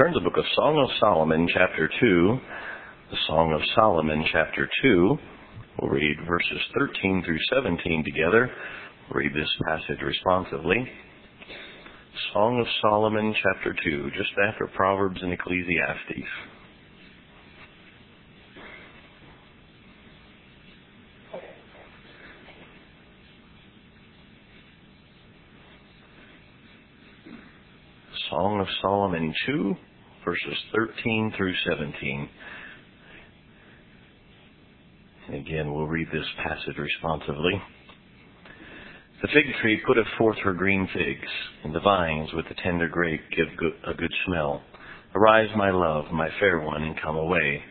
turn to the book of Song of Solomon, chapter 2. The Song of Solomon, chapter 2. We'll read verses 13 through 17 together. We'll read this passage responsively. Song of Solomon, chapter 2, just after Proverbs and Ecclesiastes. Song of Solomon 2, verses 13 through 17. And again, we'll read this passage responsively. The fig tree putteth forth her green figs, and the vines with the tender grape give a good smell. Arise, my love, my fair one, and come away.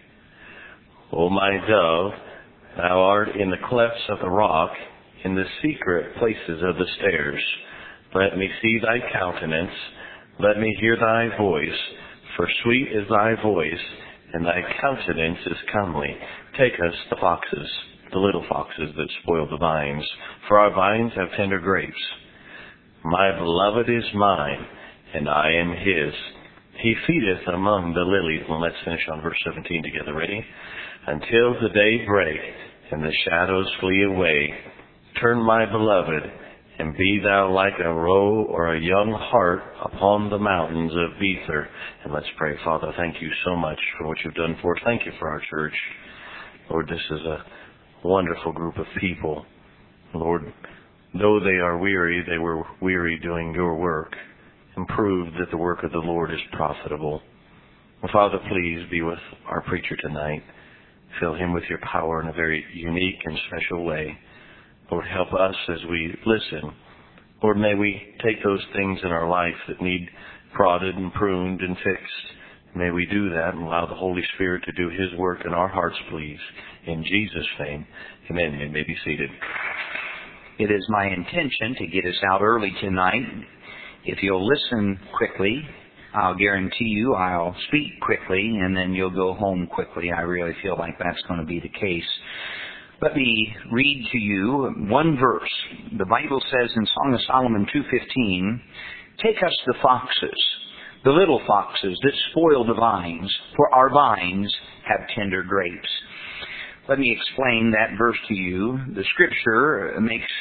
O my dove, thou art in the clefts of the rock, in the secret places of the stairs. Let me see thy countenance. Let me hear thy voice, for sweet is thy voice, and thy countenance is comely. Take us the foxes, the little foxes that spoil the vines, for our vines have tender grapes. My beloved is mine, and I am his. He feedeth among the lilies. And let's finish on verse 17 together. Ready? Until the day break, and the shadows flee away. Turn, my beloved, and be thou like a roe or a young hart upon the mountains of Bether. And let's pray. Father, thank you so much for what you've done for us. Thank you for our church. Lord, this is a wonderful group of people. Lord, though they are weary, they were weary doing your work, and proved that the work of the Lord is profitable. And Father, please be with our preacher tonight. Fill him with your power in a very unique and special way. Lord, help us as we listen. Lord, may we take those things in our life that need prodded and pruned and fixed. May we do that and allow the Holy Spirit to do his work in our hearts, please. In Jesus' name, amen. You may be seated. It is my intention to get us out early tonight. If you'll listen quickly, I'll guarantee you I'll speak quickly, and then you'll go home quickly. I really feel like that's going to be the case. Let me read to you one verse. The Bible says in Song of Solomon 2:15, take us the foxes, the little foxes that spoil the vines, for our vines have tender grapes. Let me explain that verse to you. The Scripture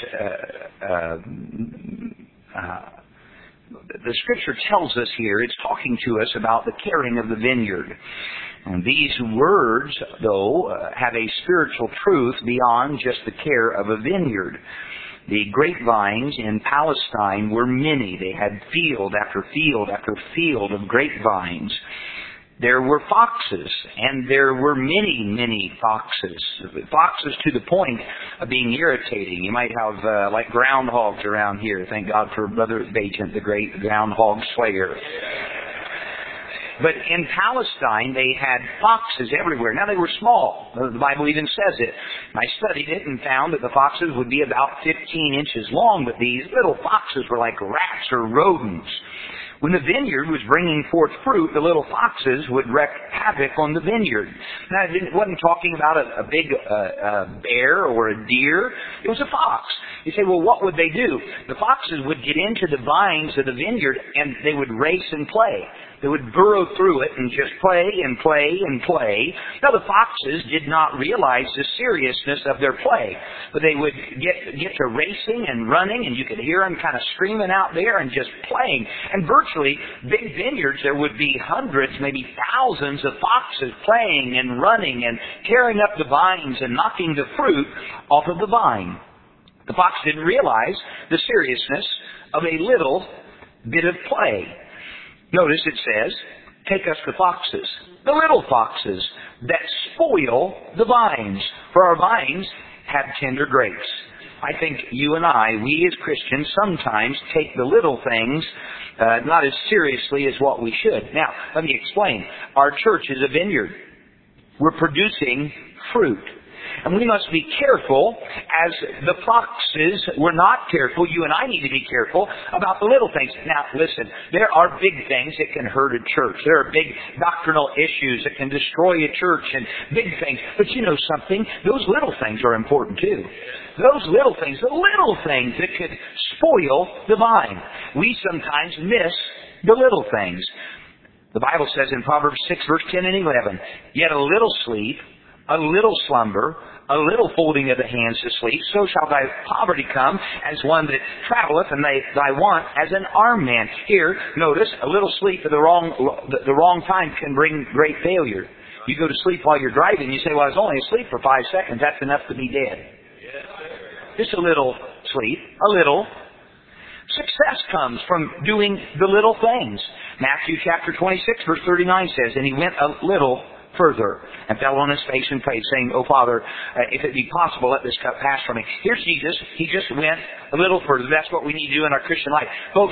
the Scripture tells us here, it's talking to us about the caring of the vineyard. And these words, though, have a spiritual truth beyond just the care of a vineyard. The grapevines in Palestine were many. They had field after field after field of grapevines. There were foxes, and there were many, many foxes. Foxes to the point of being irritating. You might have like groundhogs around here. Thank God for Brother Bajent, the great groundhog slayer. But in Palestine, they had foxes everywhere. Now, they were small. The Bible even says it. I studied it and found that the foxes would be about 15 inches long, but these little foxes were like rats or rodents. When the vineyard was bringing forth fruit, the little foxes would wreak havoc on the vineyard. Now, it wasn't talking about a big bear or a deer. It was a fox. You say, well, what would they do? The foxes would get into the vines of the vineyard, and they would race and play. They would burrow through it and just play and play and play. Now, the foxes did not realize the seriousness of their play. But they would get to racing and running, and you could hear them kind of screaming out there and just playing. And virtually, big vineyards, there would be hundreds, maybe thousands of foxes playing and running and tearing up the vines and knocking the fruit off of the vine. The fox didn't realize the seriousness of a little bit of play. Notice it says, take us the foxes, the little foxes that spoil the vines, for our vines have tender grapes. I think you and I, we as Christians, sometimes take the little things not as seriously as what we should. Now, let me explain. Our church is a vineyard. We're producing fruit. And we must be careful, as the foxes were not careful. You and I need to be careful about the little things. Now, listen, there are big things that can hurt a church. There are big doctrinal issues that can destroy a church and big things. But you know something? Those little things are important too. Those little things, the little things that could spoil the vine. We sometimes miss the little things. The Bible says in Proverbs 6, verse 10 and 11, yet a little sleep, a little slumber, a little folding of the hands to sleep, so shall thy poverty come as one that traveleth, and thy want as an armed man. Here, notice, a little sleep at the wrong time can bring great failure. You go to sleep while you're driving, you say, well, I was only asleep for 5 seconds. That's enough to be dead. Just a little sleep, a little. Success comes from doing the little things. Matthew chapter 26, verse 39 says, and he went a little further and fell on his face and prayed, saying, "O Father, if it be possible, let this cup pass from me." Here's Jesus. He just went a little further. That's what we need to do in our Christian life. Folks,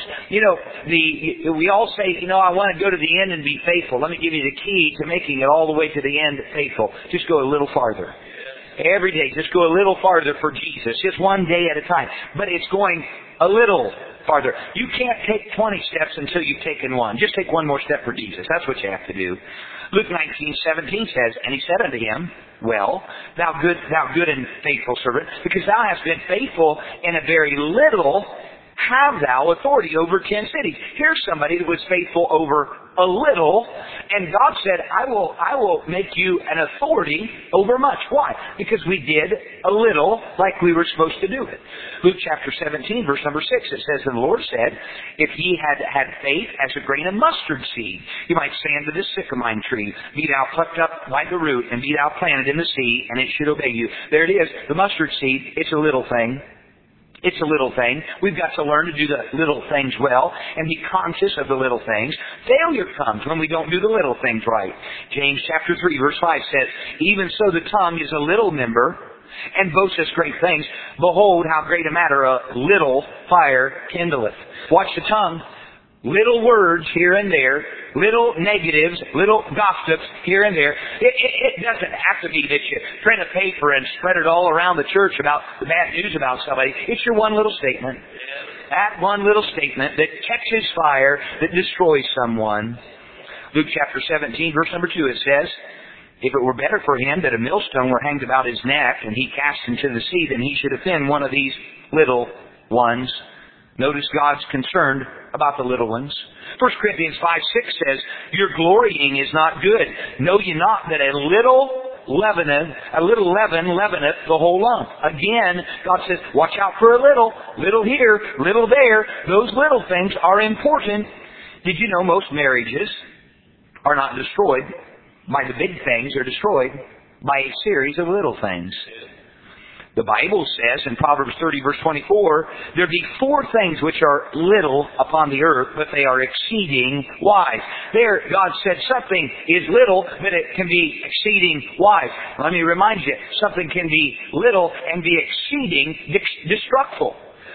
we all say, I want to go to the end and be faithful. Let me give you the key to making it all the way to the end faithful. Just go a little farther. Every day, just go a little farther for Jesus. Just one day at a time. But it's going a little farther. You can't take 20 steps until you've taken one. Just take one more step for Jesus. That's what you have to do. Luke 19:17 says, and he said unto him, well, thou good and faithful servant, because thou hast been faithful in a very little, have thou authority over 10 cities. Here's somebody that was faithful over a little, and God said, I will make you an authority over much. Why? Because we did a little like we were supposed to do it. Luke chapter 17, verse number 6, it says, and the Lord said, if ye had faith as a grain of mustard seed, you might say unto this sycamore tree, be thou plucked up by the root, and be thou planted in the sea, and it should obey you. There it is, the mustard seed. It's a little thing. It's a little thing. We've got to learn to do the little things well and be conscious of the little things. Failure comes when we don't do the little things right. James chapter 3 verse 5 says, even so the tongue is a little member and boasteth great things. Behold how great a matter a little fire kindleth. Watch the tongue. Little words here and there, little negatives, little gossips here and there. It doesn't have to be that you print a paper and spread it all around the church about the bad news about somebody. It's your one little statement. That one little statement that catches fire, that destroys someone. Luke chapter 17, verse number 2, it says, if it were better for him that a millstone were hanged about his neck and he cast into the sea, then he should offend one of these little ones. Notice God's concerned about the little ones. 1 Corinthians 5:6 says, your glorying is not good. Know ye not that a little leaven leaveneth the whole lump. Again, God says, watch out for a little here, little there. Those little things are important. Did you know most marriages are not destroyed by the big things? They're destroyed by a series of little things. The Bible says in Proverbs 30 verse 24, there be 4 things which are little upon the earth, but they are exceeding wise. There, God said something is little, but it can be exceeding wise. Let me remind you, something can be little and be exceeding destructive.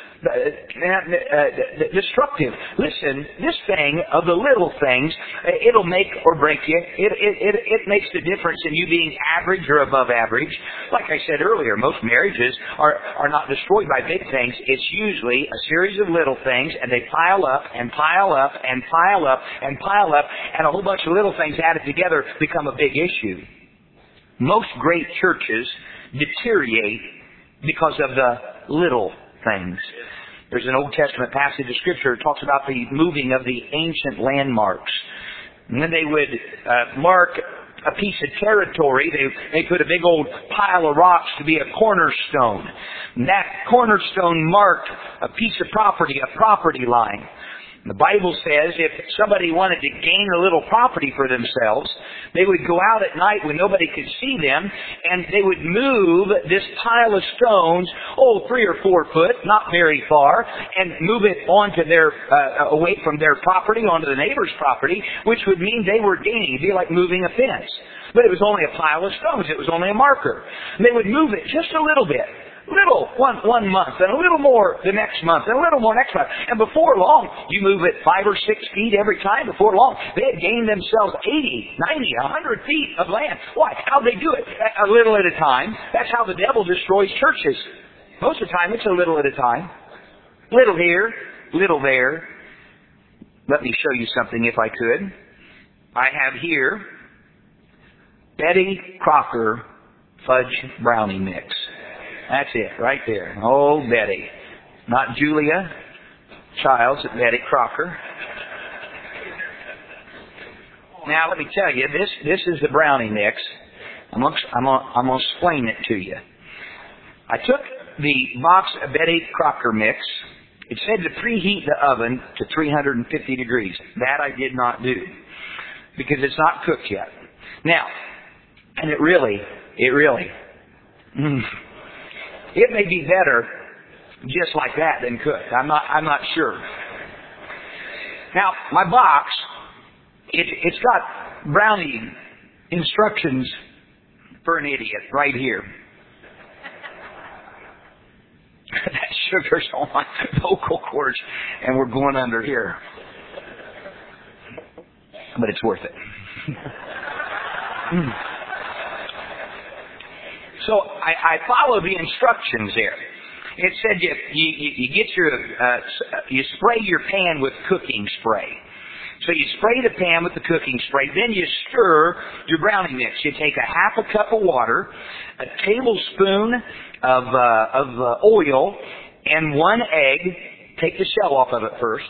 Listen, this thing of the little things, it'll make or break you. It makes the difference in you being average or above average. Like I said earlier, most marriages are not destroyed by big things. It's usually a series of little things, and they pile up and pile up and pile up and pile up, and a whole bunch of little things added together become a big issue. Most great churches deteriorate because of the little things. There's an Old Testament passage of Scripture that talks about the moving of the ancient landmarks. And when they would mark a piece of territory, they put a big old pile of rocks to be a cornerstone. And that cornerstone marked a piece of property, a property line. The Bible says if somebody wanted to gain a little property for themselves, they would go out at night when nobody could see them, and they would move this pile of stones, 3 or 4 foot, not very far, and move it onto away from their property, onto the neighbor's property, which would mean they were gaining. It'd be like moving a fence. But it was only a pile of stones. It was only a marker. And they would move it just a little bit. Little, one month, and a little more the next month, and a little more next month. And before long, you move it 5 or 6 feet every time. Before long, they had gained themselves 80, 90, 100 feet of land. Why? How'd they do it? A little at a time. That's how the devil destroys churches. Most of the time, it's a little at a time. Little here, little there. Let me show you something if I could. I have here Betty Crocker fudge brownie mix. That's it, right there. Oh, Betty. Not Julia Childs, Betty Crocker. Now, let me tell you, this is the brownie mix. I'm gonna explain it to you. I took the box of Betty Crocker mix. It said to preheat the oven to 350 degrees. That I did not do because it's not cooked yet. Now, and it may be better just like that than cooked. I'm not sure. Now, my box, it's got brownie instructions for an idiot right here. That sugar's on my vocal cords, and we're going under here. But it's worth it. So I follow the instructions there. It said you get you spray your pan with cooking spray. So you spray the pan with the cooking spray, then you stir your brownie mix. You take a half a cup of water, a tablespoon of oil, and 1 egg. Take the shell off of it first.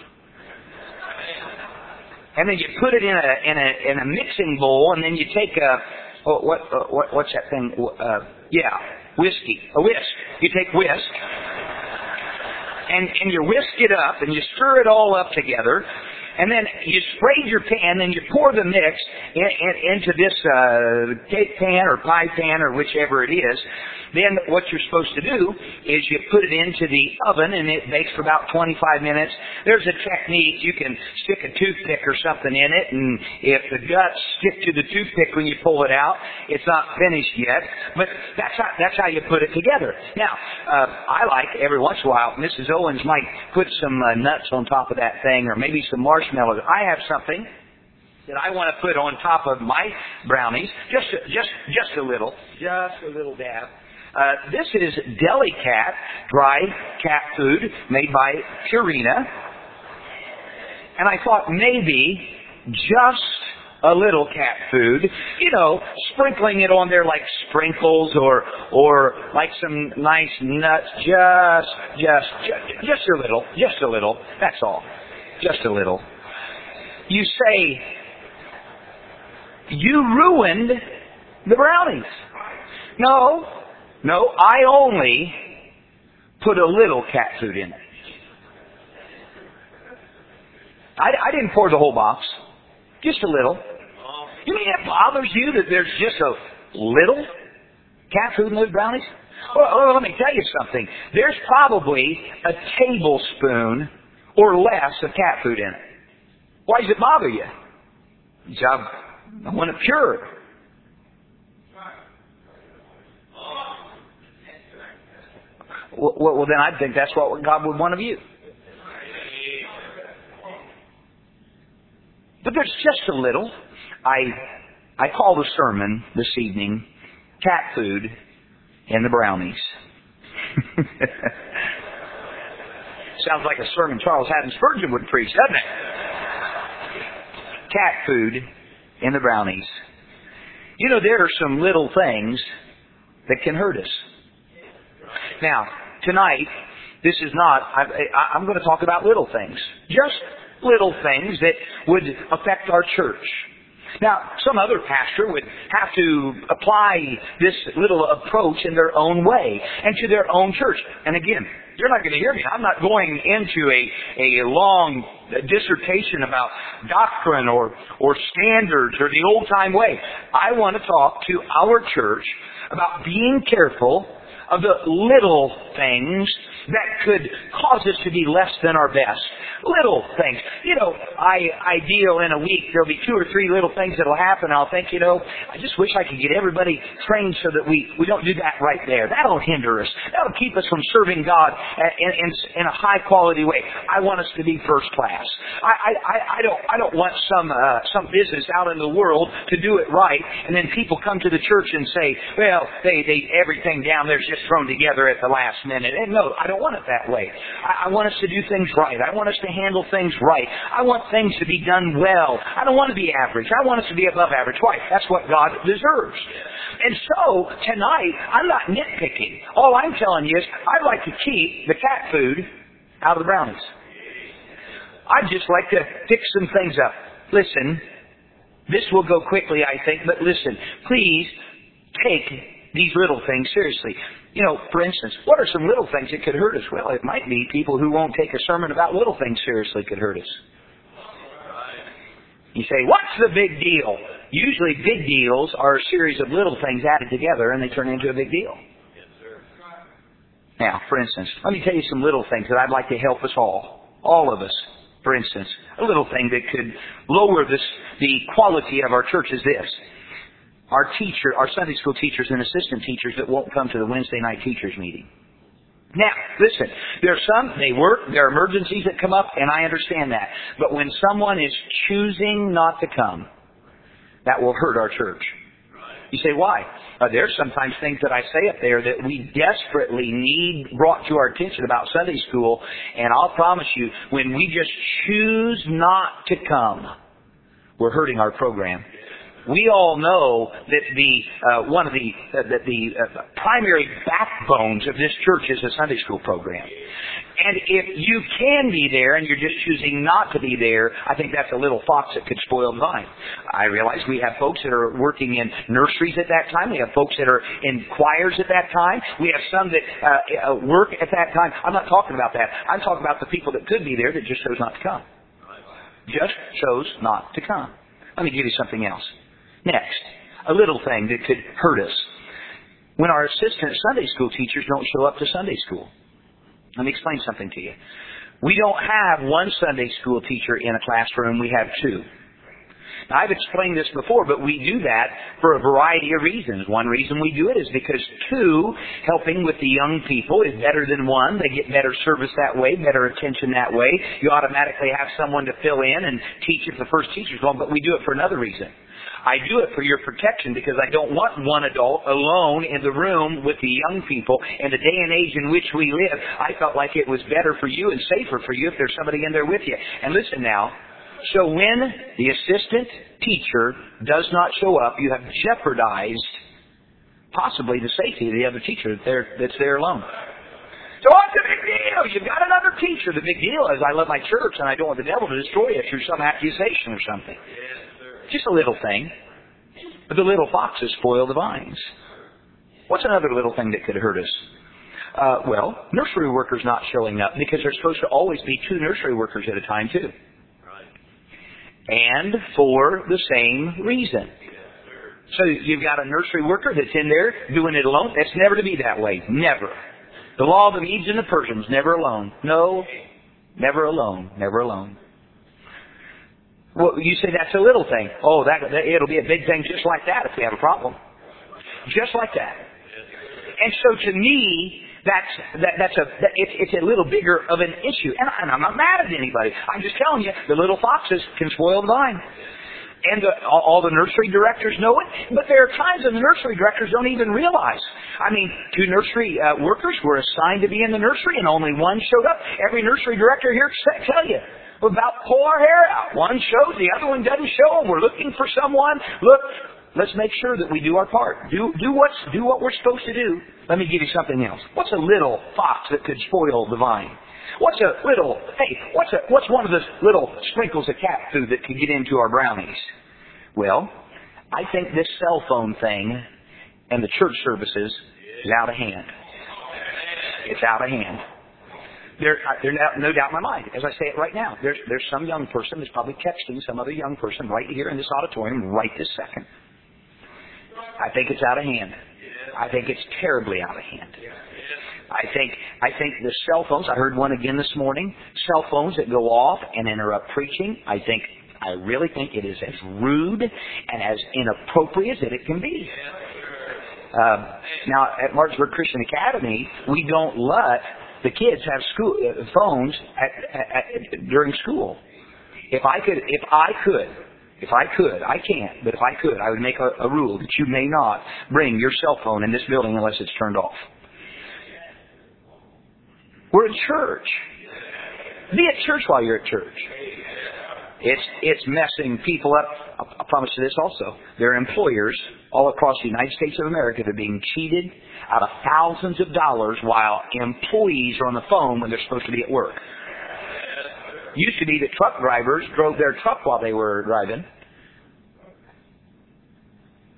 And then you put it in a mixing bowl, and then you take what's that thing? Whiskey. A whisk. You take whisk, and you whisk it up, and you stir it all up together. And then you spray your pan, and you pour the mix into this cake pan or pie pan or whichever it is. Then what you're supposed to do is you put it into the oven, and it bakes for about 25 minutes. There's a technique. You can stick a toothpick or something in it, and if the guts stick to the toothpick when you pull it out, it's not finished yet. But that's how you put it together. Now, I like every once in a while, Mrs. Owens might put some nuts on top of that thing, or maybe some marshmallows. I have something that I want to put on top of my brownies, just a little dab. This is Delicat dry cat food made by Purina, and I thought maybe just a little cat food, sprinkling it on there like sprinkles or like some nice nuts, just a little. That's all, just a little. You say, you ruined the brownies. No, I only put a little cat food in it. I didn't pour the whole box, just a little. You mean it bothers you that there's just a little cat food in those brownies? Well, let me tell you something. There's probably a tablespoon or less of cat food in it. Why does it bother you? I want it pure. Well, then I think that's what God would want of you. But there's just a little. I call the sermon this evening, Cat Food and the Brownies. Sounds like a sermon Charles Haddon Spurgeon would preach, doesn't it? Cat food and the brownies. There are some little things that can hurt us. Now, tonight, this is not, I'm going to talk about little things. Just little things that would affect our church. Now, some other pastor would have to apply this little approach in their own way and to their own church. And again, you're not going to hear me. I'm not going into a long dissertation about doctrine or standards or the old-time way. I want to talk to our church about being careful of the little things that could cause us to be less than our best. Little things. I deal in a week, there'll be 2 or 3 little things that'll happen. I'll think, I just wish I could get everybody trained so that we don't do that right there. That'll hinder us. That'll keep us from serving God in a high quality way. I want us to be first class. I don't want some business out in the world to do it right, and then people come to the church and say, well, they everything down there's just thrown together at the last minute. And no, I don't want it that way. I want us to do things right. I want us to handle things right. I want things to be done well. I don't want to be average. I want us to be above average. Why? That's what God deserves. And so, tonight, I'm not nitpicking. All I'm telling you is, I'd like to keep the cat food out of the brownies. I'd just like to fix some things up. Listen, This will go quickly, I think, but listen, please take these little things seriously. You know, for instance, what are some little things that could hurt us? Well, it might be people who won't take a sermon about little things seriously could hurt us. You say, what's the big deal? Usually big deals are a series of little things added together and they turn into a big deal. Now, for instance, let me tell you some little things that I'd like to help us all of us. For instance, a little thing that could lower the quality of our church is this. Our Sunday school teachers and assistant teachers that won't come to the Wednesday night teachers meeting. Now, listen, they work, there are emergencies that come up, and I understand that. But when someone is choosing not to come, that will hurt our church. You say, why? There's sometimes things that I say up there that we desperately need brought to our attention about Sunday school, and I'll promise you, when we just choose not to come, we're hurting our program. We all know that one of the primary backbones of this church is a Sunday school program. And if you can be there and you're just choosing not to be there, I think that's a little fox that could spoil the vine. I realize we have folks that are working in nurseries at that time. We have folks that are in choirs at that time. We have some that work at that time. I'm not talking about that. I'm talking about the people that could be there that just chose not to come. Just chose not to come. Let me give you something else. Next, a little thing that could hurt us. When our assistant Sunday school teachers don't show up to Sunday school. Let me explain something to you. We don't have one Sunday school teacher in a classroom. We have two. Now, I've explained this before, but we do that for a variety of reasons. One reason we do it is because two, helping with the young people, is better than one. They get better service that way, better attention that way. You automatically have someone to fill in and teach if the first teacher's gone, but we do it for another reason. I do it for your protection because I don't want one adult alone in the room with the young people. In the day and age in which we live, I felt like it was better for you and safer for you if there's somebody in there with you. And listen now, so when the assistant teacher does not show up, you have jeopardized possibly the safety of the other teacher that's there alone. So what's the big deal? You've got another teacher. The big deal is I love my church and I don't want the devil to destroy it through some accusation or something. Just a little thing. But the little foxes spoil the vines. What's another little thing that could hurt us? Well, nursery workers not showing up because there's supposed to always be two nursery workers at a time too. And for the same reason. So you've got a nursery worker that's in there doing it alone. That's never to be that way. Never. The law of the Medes and the Persians, never alone. No, never alone. Never alone. Well, you say that's a little thing. Oh, it'll be a big thing just like that if we have a problem. Just like that. And so to me, it's a little bigger of an issue. And I'm not mad at anybody. I'm just telling you, the little foxes can spoil the vine. And all the nursery directors know it. But there are times when the nursery directors don't even realize. I mean, two nursery workers were assigned to be in the nursery and only one showed up. Every nursery director here can tell you. We're about to pull our hair out. One shows, the other one doesn't show, and we're looking for someone. Look, let's make sure that we do our part. Do what we're supposed to do. Let me give you something else. What's a little fox that could spoil the vine? What's one of the little sprinkles of cat food that could get into our brownies? Well, I think this cell phone thing and the church services is out of hand. It's out of hand. There's no doubt in my mind, as I say it right now, there's some young person that's probably texting some other young person right here in this auditorium right this second. I think it's out of hand. I think it's terribly out of hand. I think the cell phones, I heard one again this morning, cell phones that go off and interrupt preaching, I really think it is as rude and as inappropriate as it can be. Now, at Martinsburg Christian Academy, we don't let the kids have phones during school. If I can't, but if I could, I would make a rule that you may not bring your cell phone in this building unless it's turned off. We're in church. Be at church while you're at church. It's messing people up. I promise you this also. There are employers all across the United States of America that are being cheated out of thousands of dollars while employees are on the phone when they're supposed to be at work. Used to be that truck drivers drove their truck while they were driving.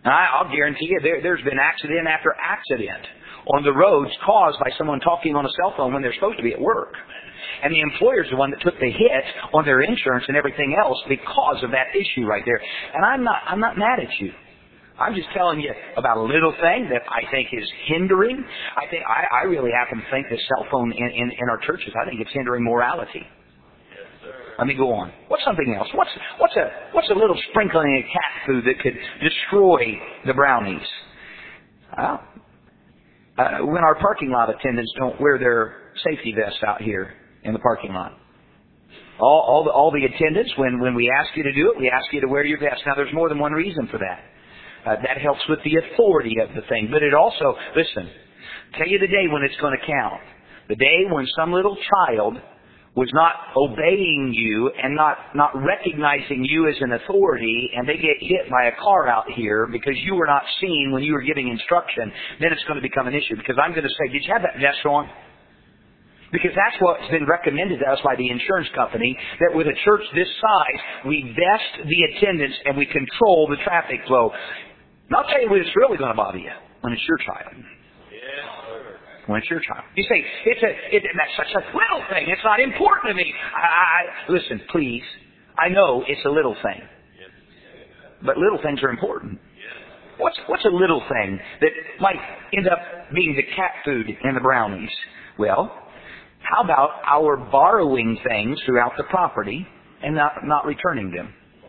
I'll guarantee you there's been accident after accident on the roads caused by someone talking on a cell phone when they're supposed to be at work. And the employer's the one that took the hit on their insurance and everything else because of that issue right there. And I'm not mad at you. I'm just telling you about a little thing that I think is hindering. I really happen to think the cell phone in our churches, I think it's hindering morality. Let me go on. What's something else? What's a little sprinkling of cat food that could destroy the brownies? Well, when our parking lot attendants don't wear their safety vests out here in the parking lot. All the attendants, when we ask you to do it, we ask you to wear your vest. Now, there's more than one reason for that. That helps with the authority of the thing. But it also, listen, tell you the day when it's going to count. The day when some little child was not obeying you and not recognizing you as an authority, and they get hit by a car out here because you were not seen when you were giving instruction, then it's going to become an issue. Because I'm going to say, did you have that vest on? Because that's what's been recommended to us by the insurance company, that with a church this size, we vest the attendants and we control the traffic flow. And I'll tell you when it's really going to bother you, when it's your child. When it's your child. You say, that's such a little thing. It's not important to me. Listen, please. I know it's a little thing. But little things are important. What's a little thing that might end up being the cat food and the brownies? Well, how about our borrowing things throughout the property and not returning them?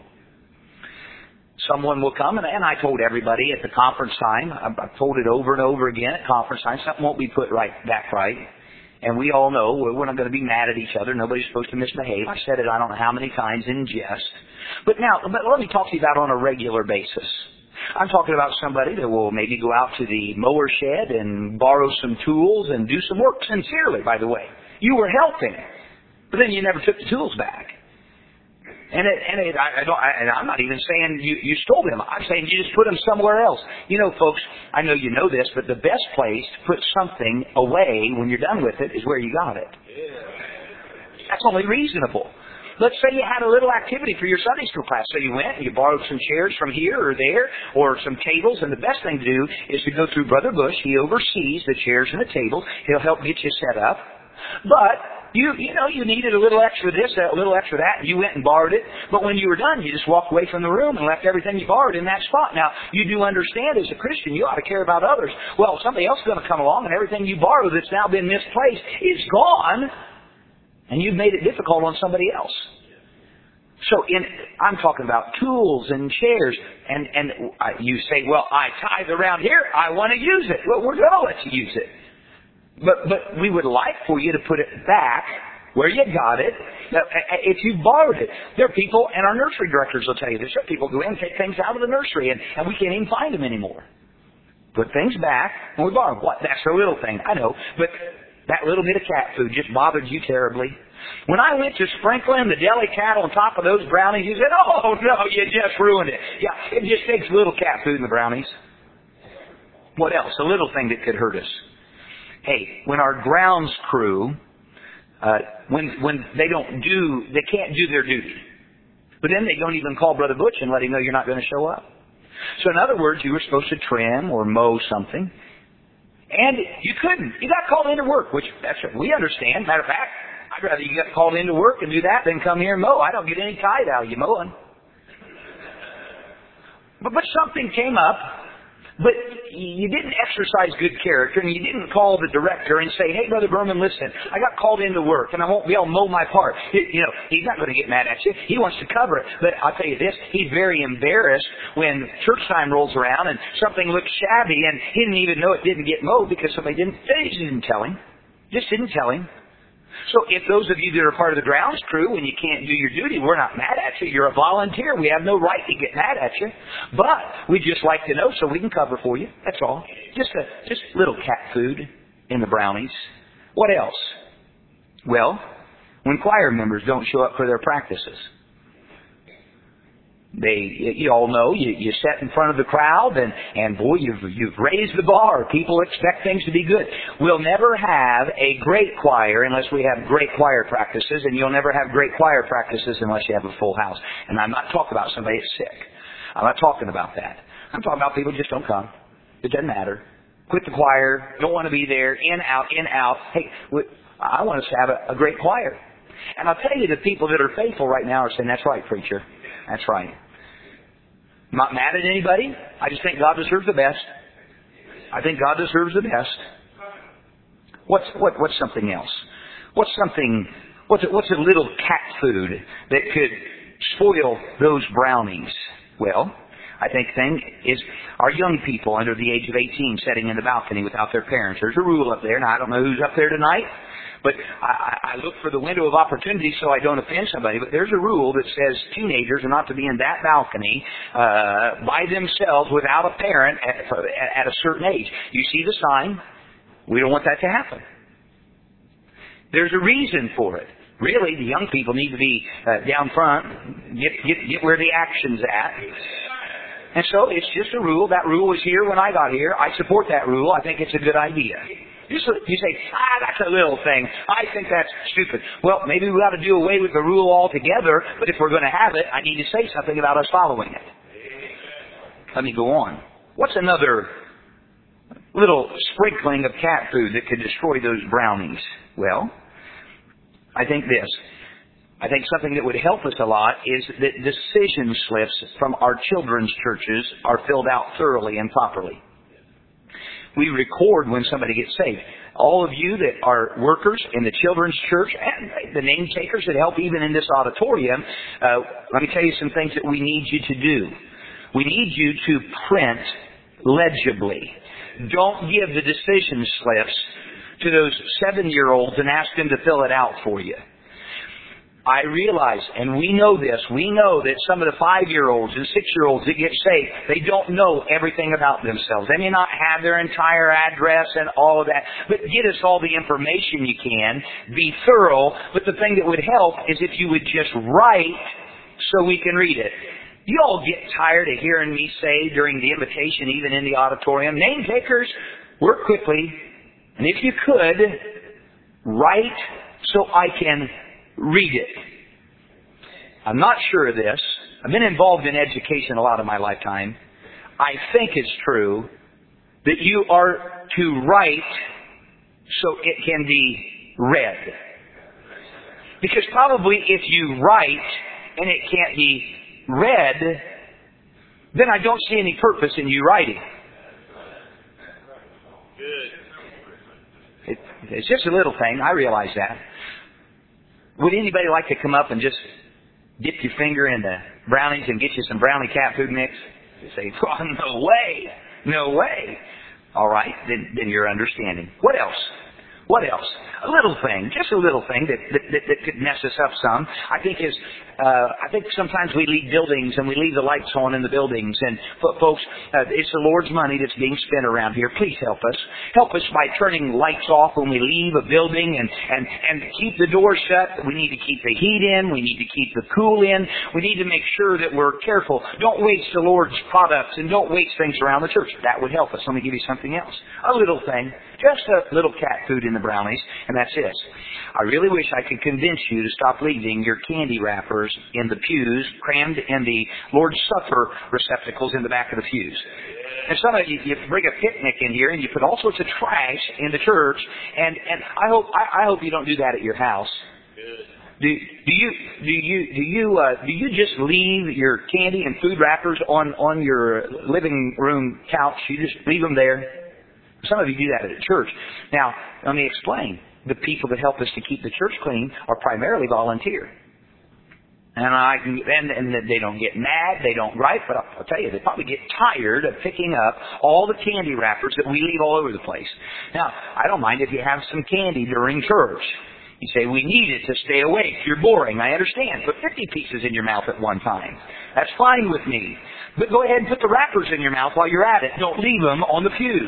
Someone will come, and I told everybody at the conference time, I've told it over and over again at conference time, something won't be put back right. And we all know we're not going to be mad at each other. Nobody's supposed to misbehave. I said it I don't know how many times in jest. But let me talk to you about on a regular basis. I'm talking about somebody that will maybe go out to the mower shed and borrow some tools and do some work sincerely, by the way. You were helping, but then you never took the tools back. And I'm not even saying you stole them. I'm saying you just put them somewhere else. You know, folks, I know you know this, but the best place to put something away when you're done with it is where you got it. That's only reasonable. Let's say you had a little activity for your Sunday school class. So you went and you borrowed some chairs from here or there or some tables. And the best thing to do is to go through Brother Bush. He oversees the chairs and the tables. He'll help get you set up. But you needed a little extra this, a little extra that, and you went and borrowed it. But when you were done, you just walked away from the room and left everything you borrowed in that spot. Now, you do understand as a Christian, you ought to care about others. Well, somebody else is going to come along, and everything you borrowed that's now been misplaced is gone, and you've made it difficult on somebody else. So I'm talking about tools and chairs, and you say, well, I tithe around here, I want to use it. Well, we're going to let you use it. But we would like for you to put it back where you got it. If you borrowed it, there are people, and our nursery directors will tell you this, there are people who go in and take things out of the nursery, and we can't even find them anymore. Put things back, and we borrow them. What? That's a little thing, I know. But that little bit of cat food just bothered you terribly. When I went to sprinkling the deli cat on top of those brownies, you said, oh, no, you just ruined it. Yeah, it just takes little cat food in the brownies. What else? A little thing that could hurt us. Hey, when our grounds crew, when they can't do their duty. But then they don't even call Brother Butch and let him know you're not going to show up. So in other words, you were supposed to trim or mow something, and you couldn't. You got called into work, which we understand. Matter of fact, I'd rather you get called into work and do that than come here and mow. I don't get any tithe out of you mowing. But something came up. But you didn't exercise good character, and you didn't call the director and say, hey, Brother Berman, listen, I got called into work, and I won't be able to mow my part. He's not going to get mad at you. He wants to cover it. But I'll tell you this, he's very embarrassed when church time rolls around and something looks shabby, and he didn't even know it didn't get mowed because somebody didn't tell him. Just didn't tell him. So if those of you that are part of the grounds crew, when you can't do your duty, we're not mad at you. You're a volunteer. We have no right to get mad at you. But we'd just like to know so we can cover for you. That's all. Just little cat food in the brownies. What else? Well, when choir members don't show up for their practices. You all know, you sit in front of the crowd and boy, you've raised the bar. People expect things to be good. We'll never have a great choir unless we have great choir practices, and you'll never have great choir practices unless you have a full house. And I'm not talking about somebody that's sick. I'm not talking about that. I'm talking about people who just don't come. It doesn't matter. Quit the choir. Don't want to be there. In, out, in, out. Hey, I want us to have a great choir. And I'll tell you, the people that are faithful right now are saying, that's right, preacher. That's right. I'm not mad at anybody. I just think God deserves the best. I think God deserves the best. What's something else? What's a little cat food that could spoil those brownies? Well, I think thing is our young people under the age of 18 sitting in the balcony without their parents. There's a rule up there. Now, I don't know who's up there tonight, but I look for the window of opportunity so I don't offend somebody. But there's a rule that says teenagers are not to be in that balcony by themselves without a parent at a certain age. You see the sign? We don't want that to happen. There's a reason for it. Really, the young people need to be down front, get where the action's at. And so it's just a rule. That rule was here when I got here. I support that rule. I think it's a good idea. You say, that's a little thing. I think that's stupid. Well, maybe we ought to do away with the rule altogether, but if we're going to have it, I need to say something about us following it. Let me go on. What's another little sprinkling of cat food that could destroy those brownies? Well, I think this. I think something that would help us a lot is that decision slips from our children's churches are filled out thoroughly and properly. We record when somebody gets saved. All of you that are workers in the children's church and the name takers that help even in this auditorium, let me tell you some things that we need you to do. We need you to print legibly. Don't give the decision slips to those 7-year-olds and ask them to fill it out for you. I realize, and we know this, we know that some of the 5-year-olds and 6-year-olds that get saved, they don't know everything about themselves. They may not have their entire address and all of that, but get us all the information you can. Be thorough, but the thing that would help is if you would just write so we can read it. You all get tired of hearing me say during the invitation, even in the auditorium, name takers, work quickly, and if you could, write so I can read it. I'm not sure of this. I've been involved in education a lot of my lifetime. I think it's true that you are to write so it can be read. Because probably if you write and it can't be read, then I don't see any purpose in you writing. It's just a little thing. I realize that. Would anybody like to come up and just dip your finger in the brownies and get you some brownie cat food mix? You say, oh, no way. No way. All right, then you're understanding. What else? What else? A little thing, just a little thing that could mess us up some. I think sometimes we leave buildings and we leave the lights on in the buildings. And folks, it's the Lord's money that's being spent around here. Please help us. Help us by turning lights off when we leave a building and keep the doors shut. We need to keep the heat in. We need to keep the cool in. We need to make sure that we're careful. Don't waste the Lord's products and don't waste things around the church. That would help us. Let me give you something else. A little thing. Just a little cat food in the brownies, and that's it. I really wish I could convince you to stop leaving your candy wrappers in the pews, crammed in the Lord's Supper receptacles in the back of the pews. And some of you bring a picnic in here and you put all sorts of trash in the church, and I hope you don't do that at your house. Do you just leave your candy and food wrappers on your living room couch? You just leave them there? Some of you do that at a church. Now, let me explain. The people that help us to keep the church clean are primarily volunteer. And they don't get mad, they don't gripe, but I'll tell you, they probably get tired of picking up all the candy wrappers that we leave all over the place. Now, I don't mind if you have some candy during church. You say, we need it to stay awake. You're boring. I understand. Put 50 pieces in your mouth at one time. That's fine with me. But go ahead and put the wrappers in your mouth while you're at it. Don't leave them on the pews.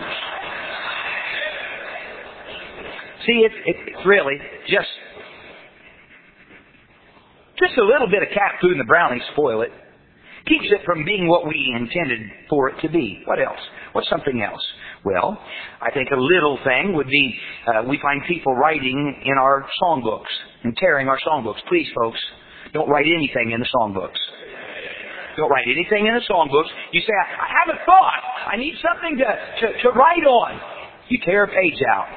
See, it's really just a little bit of cat food and the brownies spoil it. Keeps it from being what we intended for it to be. What else? What's something else? Well, I think a little thing would be we find people writing in our songbooks and tearing our songbooks. Please, folks, don't write anything in the songbooks. Don't write anything in the songbooks. You say, I have a thought. I need something to write on. You tear a page out.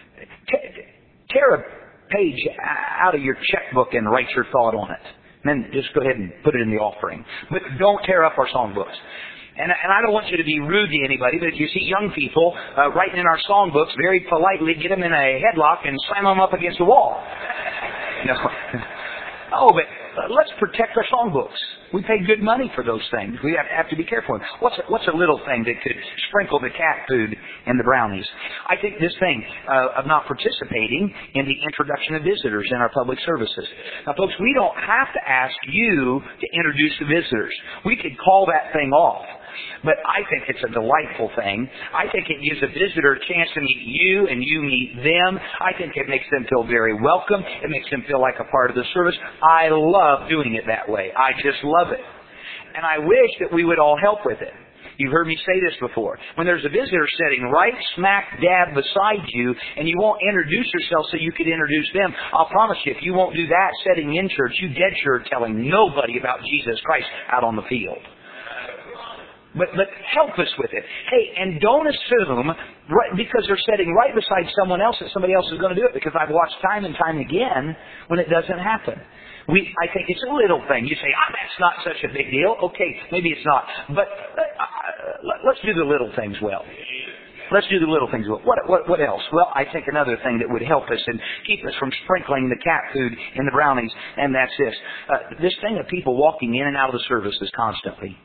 Tear a page out of your checkbook and write your thought on it. And then just go ahead and put it in the offering. But don't tear up our songbooks. And I don't want you to be rude to anybody, but if you see young people writing in our songbooks, very politely get them in a headlock and slam them up against the wall. No. Oh, but let's protect our songbooks. We pay good money for those things. We have to be careful. What's a little thing that could sprinkle the cat food and the brownies? I think this thing of not participating in the introduction of visitors in our public services. Now, folks, we don't have to ask you to introduce the visitors. We could call that thing off. But I think it's a delightful thing. I think it gives a visitor a chance to meet you and you meet them. I think it makes them feel very welcome. It makes them feel like a part of the service. I love doing it that way. I just love it. And I wish that we would all help with it. You've heard me say this before. When there's a visitor sitting right smack dab beside you and you won't introduce yourself so you could introduce them, I'll promise you, if you won't do that sitting in church, you dead sure telling nobody about Jesus Christ out on the field. But help us with it. Hey, and don't assume, because they're sitting right beside someone else, that somebody else is going to do it. Because I've watched time and time again when it doesn't happen. I think it's a little thing. You say, that's not such a big deal. Okay, maybe it's not. But let's do the little things well. Let's do the little things well. What else? Well, I think another thing that would help us and keep us from sprinkling the cat food in the brownies, and that's this. This thing of people walking in and out of the services constantly.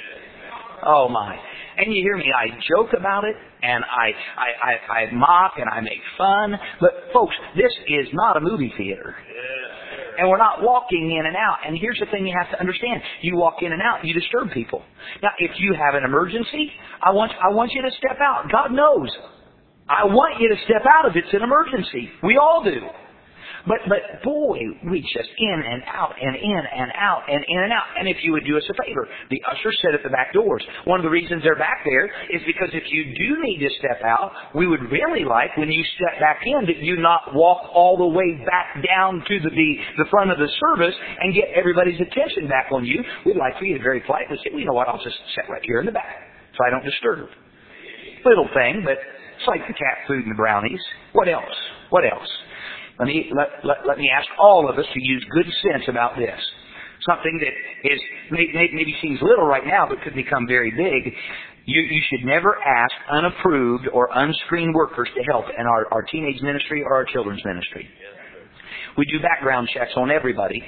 Oh my. And you hear me, I joke about it, and I mock, and I make fun. But folks, this is not a movie theater. And we're not walking in and out. And here's the thing you have to understand. You walk in and out, you disturb people. Now, if you have an emergency, I want you to step out. God knows. I want you to step out if it's an emergency. We all do. But boy, we just in and out and in and out and in and out. And if you would do us a favor, the ushers sit at the back doors. One of the reasons they're back there is because if you do need to step out, we would really like when you step back in that you not walk all the way back down to the front of the service and get everybody's attention back on you. We'd like for you to very politely say, well, you know what, I'll just sit right here in the back so I don't disturb. Little thing, but it's like the cat food and the brownies. What else? What else? Let me ask all of us to use good sense about this. Something that is maybe seems little right now, but could become very big. You should never ask unapproved or unscreened workers to help in our teenage ministry or our children's ministry. We do background checks on everybody.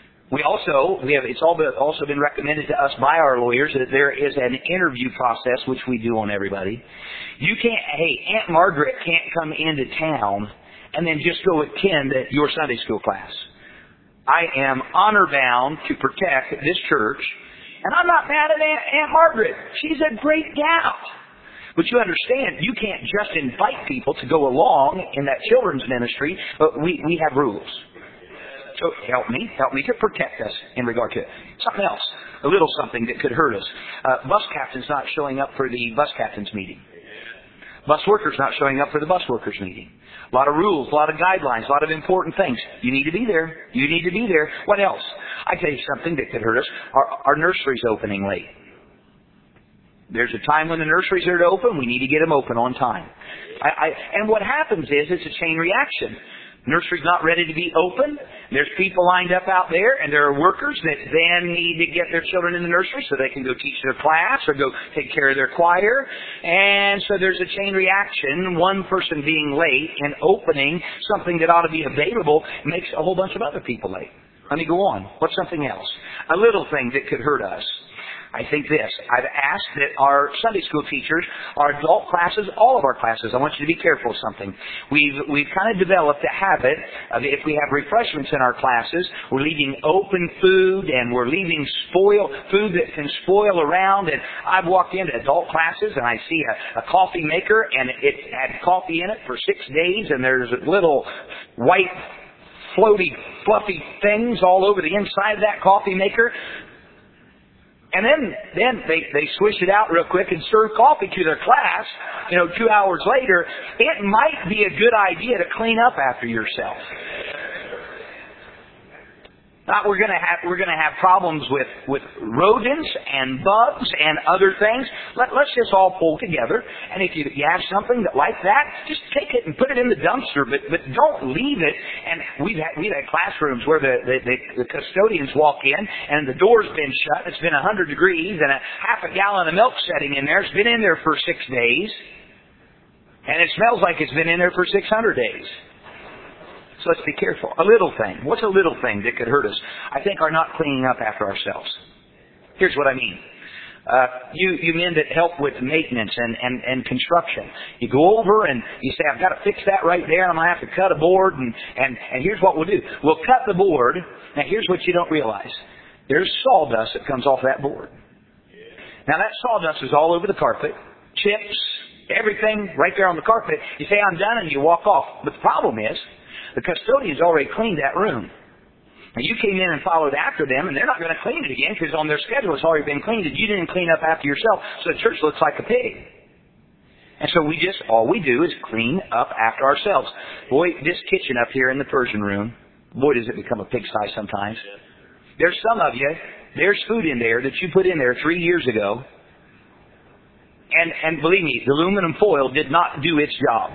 It's also been recommended to us by our lawyers that there is an interview process which we do on everybody. Aunt Margaret can't come into town and then just go attend your Sunday school class. I am honor-bound to protect this church, and I'm not mad at Aunt Margaret. She's a great gal. But you understand, you can't just invite people to go along in that children's ministry, but we have rules. So help me to protect us in regard to it. Something else, a little something that could hurt us. Bus captain's not showing up for the bus captain's meeting. Bus workers not showing up for the bus workers meeting. A lot of rules, a lot of guidelines, a lot of important things. You need to be there. You need to be there. What else? I tell you something that could hurt us. Our nursery's opening late. There's a time when the nurseries are to open. We need to get them open on time. And what happens is it's a chain reaction. Nursery's not ready to be open. There's people lined up out there, and there are workers that then need to get their children in the nursery so they can go teach their class or go take care of their choir. And so there's a chain reaction. One person being late and opening something that ought to be available makes a whole bunch of other people late. Let me go on. What's something else? A little thing that could hurt us. I think this. I've asked that our Sunday school teachers, our adult classes, all of our classes, I want you to be careful of something. We've kind of developed a habit of if we have refreshments in our classes, we're leaving open food and we're leaving food that can spoil around. And I've walked into adult classes and I see a coffee maker and it had coffee in it for 6 days and there's little white floaty, fluffy things all over the inside of that coffee maker. And then they swish it out real quick and serve coffee to their class, 2 hours later. It might be a good idea to clean up after yourself. We're going to have problems with rodents and bugs and other things. Let's just all pull together. And if you have something like that, just take it and put it in the dumpster. But don't leave it. And we've had classrooms where the custodians walk in and the door's been shut. It's been 100 degrees and a half a gallon of milk setting in there. It's been in there for 6 days, and it smells like it's been in there for 600 days. So let's be careful. A little thing. What's a little thing that could hurt us? I think are not cleaning up after ourselves. Here's what I mean. You men that help with maintenance and construction. You go over and you say, I've got to fix that right there, and I'm going to have to cut a board, and here's what we'll do. We'll cut the board. Now here's what you don't realize. There's sawdust that comes off that board. Now that sawdust is all over the carpet. Chips, everything right there on the carpet. You say, I'm done, and you walk off. But the problem is, the custodian's already cleaned that room. Now you came in and followed after them, and they're not going to clean it again because on their schedule it's already been cleaned, and you didn't clean up after yourself, so the church looks like a pig. And so all we do is clean up after ourselves. Boy, this kitchen up here in the Persian room, boy, does it become a pigsty sometimes. There's some of you, there's food in there that you put in there 3 years ago, and believe me, the aluminum foil did not do its job.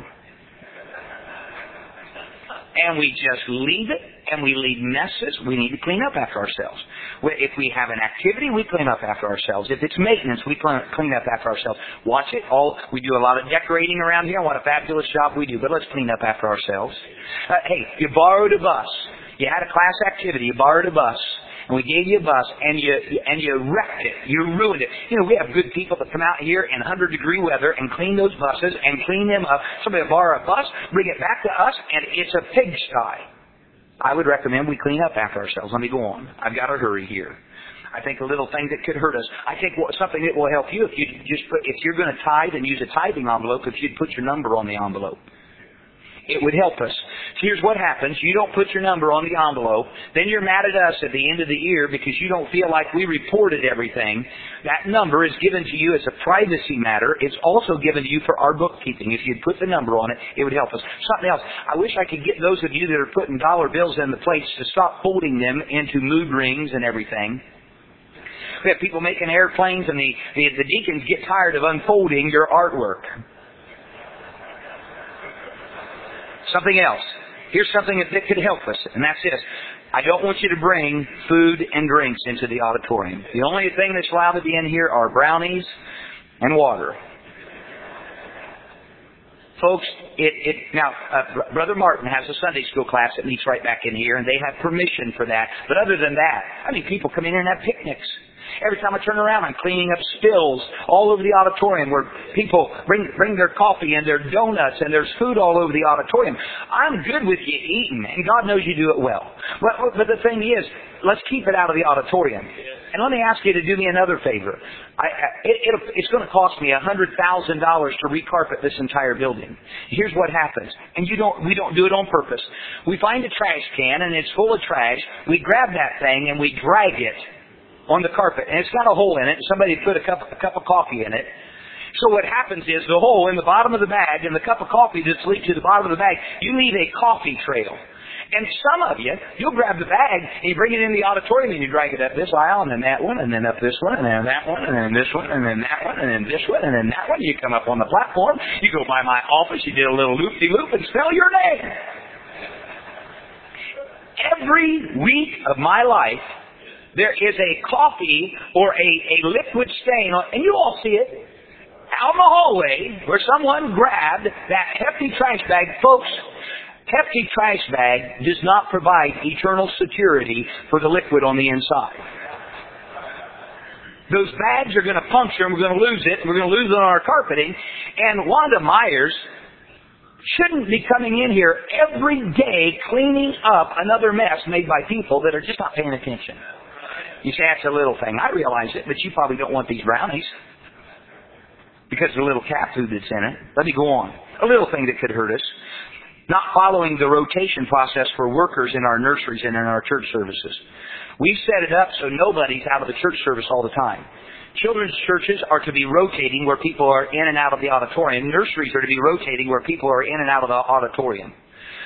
And we just leave it, and we leave messes. We need to clean up after ourselves. If we have an activity, we clean up after ourselves. If it's maintenance, we clean up after ourselves. Watch it. We do a lot of decorating around here. What a fabulous job we do. But let's clean up after ourselves. Hey, you borrowed a bus. You had a class activity. You borrowed a bus. And we gave you a bus, and you wrecked it. You ruined it. You know, we have good people that come out here in 100-degree weather and clean those buses and clean them up. Somebody will borrow a bus, bring it back to us, and it's a pigsty. I would recommend we clean up after ourselves. Let me go on. I've got to hurry here. I think a little thing that could hurt us. I think something that will help you if you're going to tithe and use a tithing envelope, if you'd put your number on the envelope. It would help us. Here's what happens. You don't put your number on the envelope. Then you're mad at us at the end of the year because you don't feel like we reported everything. That number is given to you as a privacy matter. It's also given to you for our bookkeeping. If you'd put the number on it, it would help us. Something else. I wish I could get those of you that are putting dollar bills in the plates to stop folding them into mood rings and everything. We have people making airplanes, and the deacons get tired of unfolding your artwork. Something else. Here's something that could help us, and that's this. I don't want you to bring food and drinks into the auditorium. The only thing that's allowed to be in here are brownies and water. Folks, Brother Martin has a Sunday school class that meets right back in here, and they have permission for that. But other than that, I mean, people come in here and have picnics. Every time I turn around, I'm cleaning up spills all over the auditorium where people bring their coffee and their donuts, and there's food all over the auditorium. I'm good with you eating, and God knows you do it well. But the thing is, let's keep it out of the auditorium. And let me ask you to do me another favor. It's going to cost me $100,000 to recarpet this entire building. Here's what happens. And we don't do it on purpose. We find a trash can, and it's full of trash. We grab that thing, and we drag it on the carpet, and it's got a hole in it. Somebody put a cup of coffee in it. So what happens is the hole in the bottom of the bag and the cup of coffee that's leaked to the bottom of the bag, you leave a coffee trail. And some of you'll grab the bag and you bring it in the auditorium and you drag it up this aisle and then that one and then up this one and then that one and then this one and then that one and then this one and then that one. You come up on the platform, you go by my office, you did a little loop-de-loop and spell your name. Every week of my life, there is a coffee or a liquid stain, and you all see it, out in the hallway where someone grabbed that hefty trash bag. Folks, hefty trash bag does not provide eternal security for the liquid on the inside. Those bags are going to puncture, and we're going to lose it, and we're going to lose it on our carpeting. And Wanda Myers shouldn't be coming in here every day cleaning up another mess made by people that are just not paying attention. You say, that's a little thing. I realize it, but you probably don't want these brownies because of the little cat food that's in it. Let me go on. A little thing that could hurt us. Not following the rotation process for workers in our nurseries and in our church services. We've set it up so nobody's out of the church service all the time. Children's churches are to be rotating where people are in and out of the auditorium. Nurseries are to be rotating where people are in and out of the auditorium.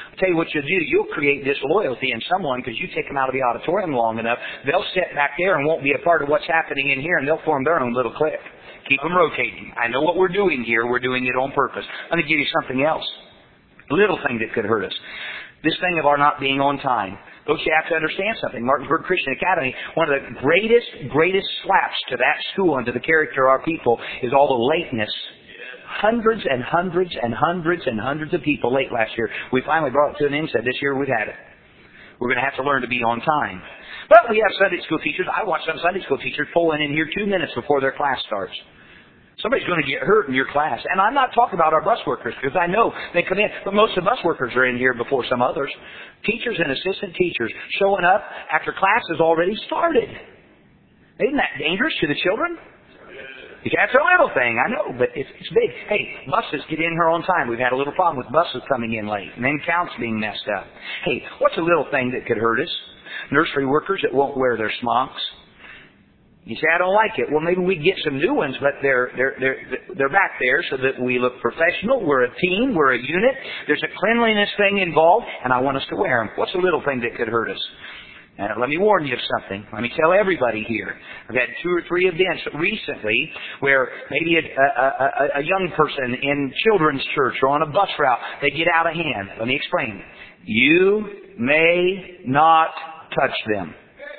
I'll tell you what you'll do. You'll create disloyalty in someone because you take them out of the auditorium long enough. They'll sit back there and won't be a part of what's happening in here, and they'll form their own little clique. Keep them rotating. I know what we're doing here. We're doing it on purpose. I'm going to give you something else. A little thing that could hurt us. This thing of our not being on time. Folks, you have to understand something. Martinsburg Christian Academy, one of the greatest slaps to that school and to the character of our people is all the lateness. Hundreds and hundreds and hundreds and hundreds of people late last year. We finally brought it to an end and said, this year we've had it. We're going to have to learn to be on time. But we have Sunday school teachers. I watch some Sunday school teachers pulling in here 2 minutes before their class starts. Somebody's going to get hurt in your class. And I'm not talking about our bus workers because I know they come in, but most of the bus workers are in here before some others. Teachers and assistant teachers showing up after class has already started. Isn't that dangerous to the children? That's a little thing, I know, but it's big. Hey, buses get in here on time. We've had a little problem with buses coming in late and then counts being messed up. Hey, what's a little thing that could hurt us? Nursery workers that won't wear their smocks. You say, I don't like it. Well, maybe we get some new ones, but they're back there so that we look professional. We're a team. We're a unit. There's a cleanliness thing involved, and I want us to wear them. What's a little thing that could hurt us? Let me warn you of something. Let me tell everybody here. I've had 2 or 3 events recently where maybe a young person in children's church or on a bus route, they get out of hand. Let me explain. You may not touch them.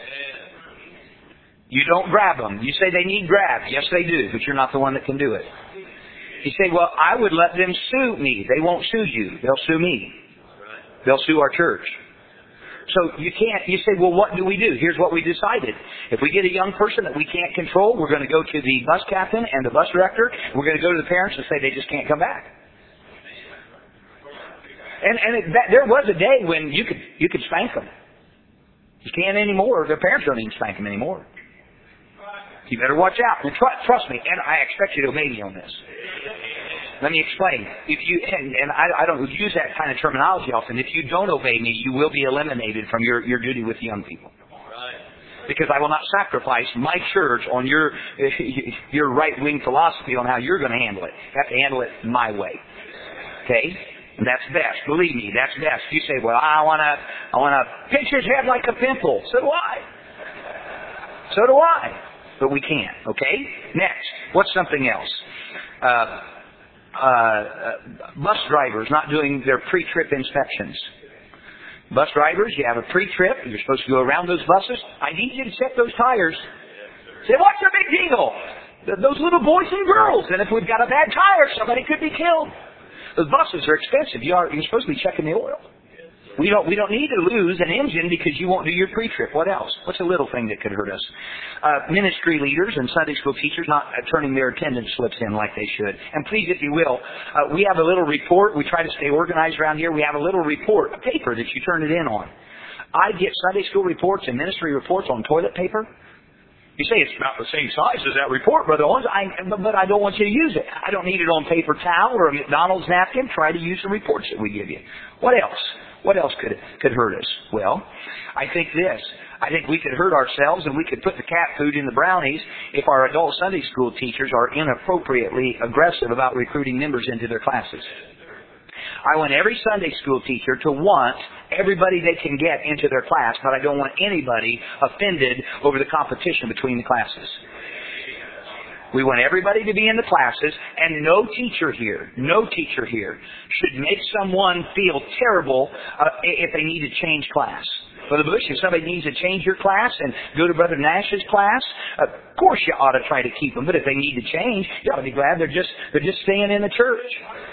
You don't grab them. You say they need grabbed. Yes, they do, but you're not the one that can do it. You say, well, I would let them sue me. They won't sue you. They'll sue me. They'll sue our church. So you can't, you say, well, what do we do? Here's what we decided. If we get a young person that we can't control, we're going to go to the bus captain and the bus director. We're going to go to the parents and say they just can't come back. There was a day when you could spank them. You can't anymore. Their parents don't even spank them anymore. You better watch out. And trust me, and I expect you to obey me on this. Let me explain. If you I don't use that kind of terminology often. If you don't obey me, you will be eliminated from your duty with young people. Because I will not sacrifice my church on your right-wing philosophy on how you're going to handle it. You have to handle it my way. Okay? And that's best. Believe me, that's best. You say, well, I want to pinch his head like a pimple. So do I. So do I. But we can't. Okay? Next. What's something else? Bus drivers not doing their pre-trip inspections. Bus drivers, you have a pre-trip. You're supposed to go around those buses. I need you to check those tires. Say, what's the big deal? Those little boys and girls. And if we've got a bad tire, somebody could be killed. Those buses are expensive. You're supposed to be checking the oil. We don't need to lose an engine because you won't do your pre-trip. What else? What's a little thing that could hurt us? Ministry leaders and Sunday school teachers not turning their attendance slips in like they should. And please, if you will, we have a little report. We try to stay organized around here. We have a little report, a paper that you turn it in on. I get Sunday school reports and ministry reports on toilet paper. You say it's about the same size as that report, Brother Owens, but I don't want you to use it. I don't need it on paper towel or a McDonald's napkin. Try to use the reports that we give you. What else? What else could hurt us? Well, I think this. I think we could hurt ourselves and we could put the cat food in the brownies if our adult Sunday school teachers are inappropriately aggressive about recruiting members into their classes. I want every Sunday school teacher to want everybody they can get into their class, but I don't want anybody offended over the competition between the classes. We want everybody to be in the classes, and no teacher here should make someone feel terrible if they need to change class. Brother Bush, if somebody needs to change your class and go to Brother Nash's class, of course you ought to try to keep them. But if they need to change, you ought to be glad they're just staying in the church.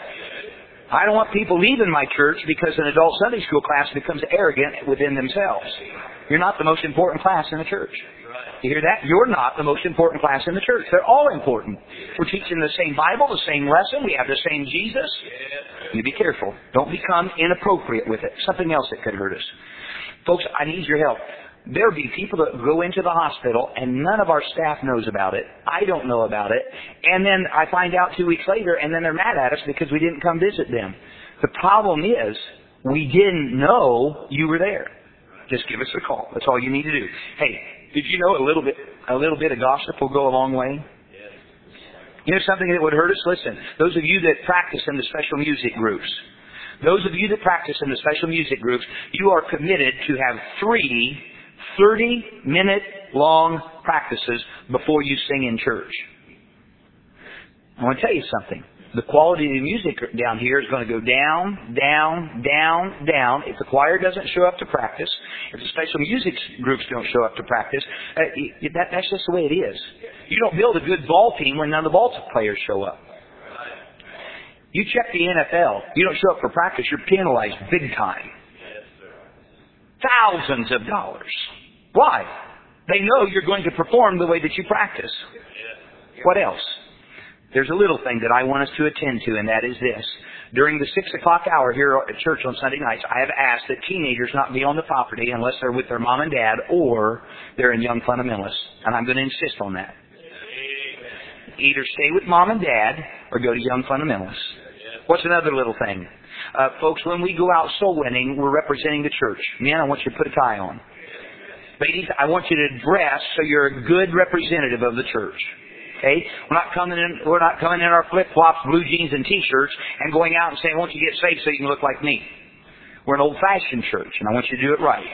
I don't want people leaving my church because an adult Sunday school class becomes arrogant within themselves. You're not the most important class in the church. You hear that? You're not the most important class in the church. They're all important. We're teaching the same Bible, the same lesson. We have the same Jesus. You be careful. Don't become inappropriate with it. Something else that could hurt us. Folks, I need your help. There'll be people that go into the hospital and none of our staff knows about it. I don't know about it. And then I find out 2 weeks later and then they're mad at us because we didn't come visit them. The problem is we didn't know you were there. Just give us a call. That's all you need to do. Hey, did you know a little bit of gossip will go a long way? You know something that would hurt us? Listen, those of you that practice in the special music groups, those of you that practice in the special music groups, you are committed to have 3 30-minute long practices before you sing in church. I want to tell you something. The quality of the music down here is going to go down, down, down, down. If the choir doesn't show up to practice, if the special music groups don't show up to practice, that's just the way it is. You don't build a good ball team when none of the ball players show up. You check the NFL. You don't show up for practice, you're penalized big time. Thousands of dollars. Why? They know you're going to perform the way that you practice. What else? There's a little thing that I want us to attend to, and that is this. During the 6 o'clock hour here at church on Sunday nights, I have asked that teenagers not be on the property unless they're with their mom and dad or they're in young fundamentalists. And I'm going to insist on that. Either stay with mom and dad or go to young fundamentalists. What's another little thing? Folks, when we go out soul winning, we're representing the church. Men, I want you to put a tie on. Ladies, I want you to dress so you're a good representative of the church. Okay? We're not coming in our flip-flops, blue jeans, and T-shirts and going out and saying, won't you get saved so you can look like me? We're an old-fashioned church, and I want you to do it right.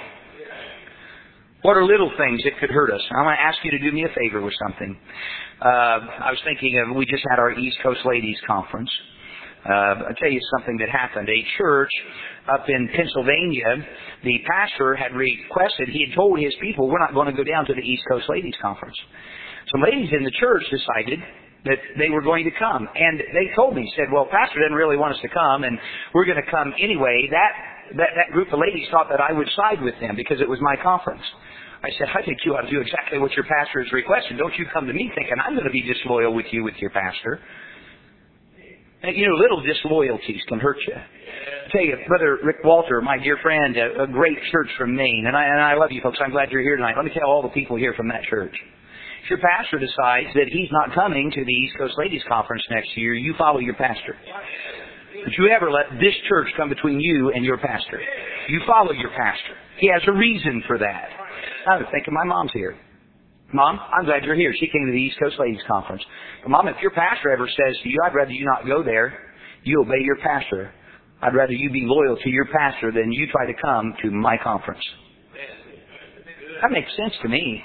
What are little things that could hurt us? I'm going to ask you to do me a favor with something. I was thinking of, we just had our East Coast Ladies Conference. I'll tell you something that happened. A church up in Pennsylvania, the pastor had requested, he had told his people, we're not going to go down to the East Coast Ladies Conference. Some ladies in the church decided that they were going to come. And they told me, said, well, pastor didn't really want us to come, and we're going to come anyway. That group of ladies thought that I would side with them because it was my conference. I said, I think you ought to do exactly what your pastor has requested. Don't you come to me thinking I'm going to be disloyal with you with your pastor. And, you know, little disloyalties can hurt you. I tell you, Brother Rick Walter, my dear friend, a great church from Maine, and I love you folks. I'm glad you're here tonight. Let me tell all the people here from that church. If your pastor decides that he's not coming to the East Coast Ladies Conference next year, you follow your pastor. Don't you ever let this church come between you and your pastor. You follow your pastor. He has a reason for that. I was thinking, my mom's here. Mom, I'm glad you're here. She came to the East Coast Ladies Conference. But Mom, if your pastor ever says to you, I'd rather you not go there, you obey your pastor. I'd rather you be loyal to your pastor than you try to come to my conference. That makes sense to me.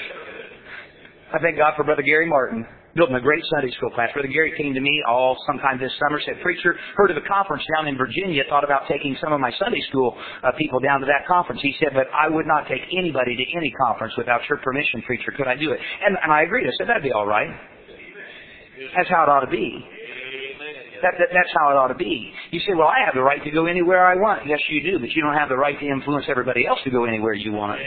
I thank God for Brother Gary Martin, building a great Sunday school class. Brother Gary came to me sometime this summer, said, preacher, heard of a conference down in Virginia, thought about taking some of my Sunday school people down to that conference. He said, but I would not take anybody to any conference without your permission, preacher. Could I do it? And I agreed. I said, that'd be all right. That's how it ought to be. That's how it ought to be. You say, well, I have the right to go anywhere I want. Yes, you do, but you don't have the right to influence everybody else to go anywhere you want.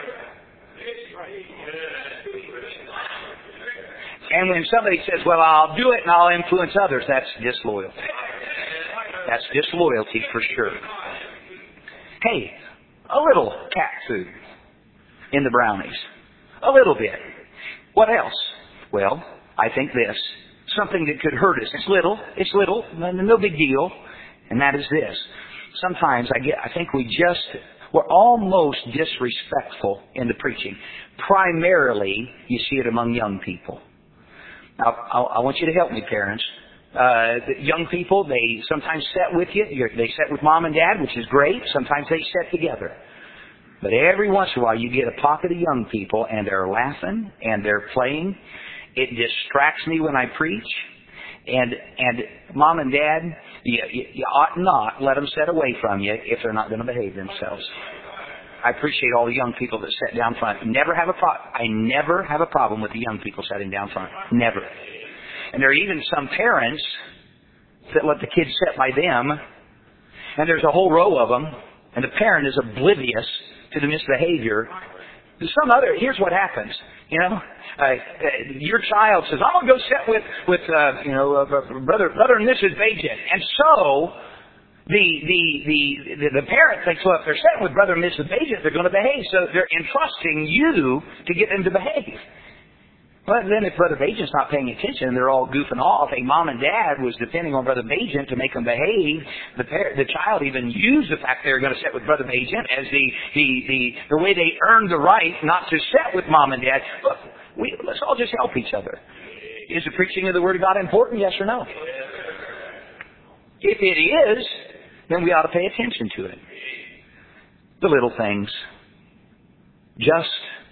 And when somebody says, well, I'll do it and I'll influence others, that's disloyalty. That's disloyalty for sure. Hey, a little cat food in the brownies. A little bit. What else? Well, I think this. Something that could hurt us. It's little, no big deal. And that is this. Sometimes I think we're almost disrespectful in the preaching. Primarily, you see it among young people. Now, I want you to help me, parents. Young people, they sometimes sit with you. They sit with mom and dad, which is great. Sometimes they sit together. But every once in a while, you get a pocket of young people, and they're laughing, and they're playing. It distracts me when I preach. And mom and dad, you ought not let them sit away from you if they're not going to behave themselves. I appreciate all the young people that sit down front. I never have a problem with the young people sitting down front. Never. And there are even some parents that let the kids sit by them, and there's a whole row of them, and the parent is oblivious to the misbehavior. Here's what happens. You know, your child says, I'm going to go sit with Brother and Mrs. Bajan. And so the parent thinks, well, if they're sitting with Brother and Mrs. Bajan, they're going to behave. So they're entrusting you to get them to behave. Well, then if Brother Bajan's not paying attention and they're all goofing off, mom and dad was depending on Brother Bajan to make them behave. The child even used the fact they were going to sit with Brother Bajan as the way they earned the right not to sit with mom and dad. Look, let's all just help each other. Is the preaching of the Word of God important? Yes or no? If it is, then we ought to pay attention to it. The little things. Just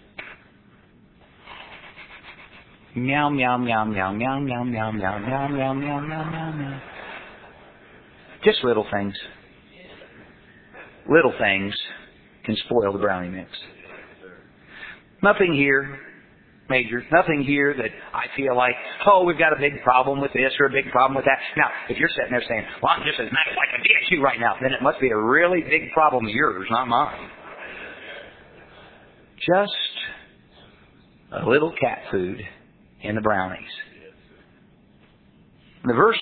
meow, meow, meow, meow, meow, meow, meow, meow, meow, meow, meow, meow, meow, meow. Just little things. Little things can spoil the brownie mix. Nothing here major. Nothing here that I feel like, oh, we've got a big problem with this or a big problem with that. Now, if you're sitting there saying, well, I'm just as mad as I can be at you right now, then it must be a really big problem of yours, not mine. Just a little cat food in the brownies. The verse